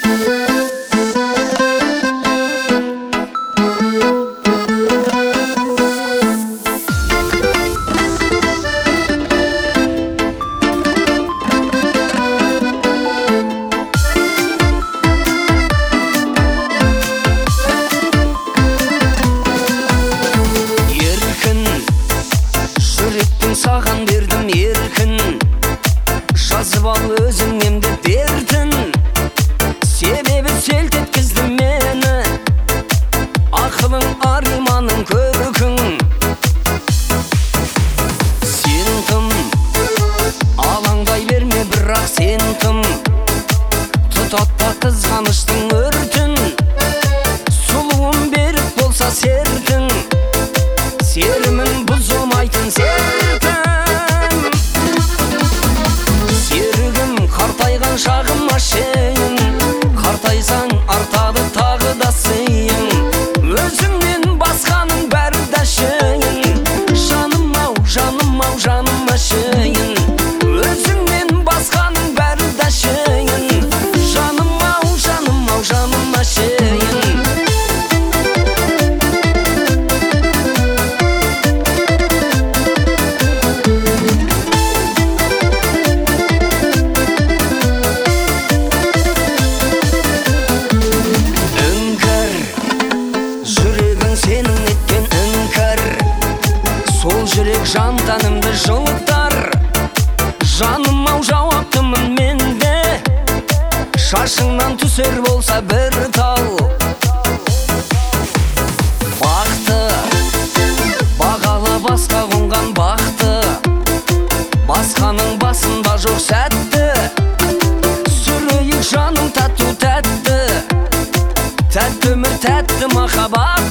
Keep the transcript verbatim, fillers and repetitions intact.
Саған бердім еркін, жазып ал өзің емді дертін. Себебі селт еткізді мені, ақылың арманың көркің. Сен кім? Алаңдай берме, бірақ сен кім? Тұтатпа қызғаныштың өртін, сұлуым берік болса сертің. Серімін бұзылмайтын сертім. Серігім қартайған шағыма шейін, қартайсаң артады тағы да сыйың. Өзіңнен басқаның бәрі да шейін, жаным ау, жаным ау, жаныма шейін. Өзіңнен басқаның бәрі да шейін, жаным ау, жаным ау, жаныма шейін. Сенің еткен іңкәр, сол жүрек жан тәнімді жылытар. Жаным ау, жауаптымын мен де, шашыңнан түсер болса бір тал. Бақты бағала басқа қонған бақты, басқаның басында жоқ сәтті. Сүрейік жаным тәтту тәтті, тәтті өмір тәтті махаббат.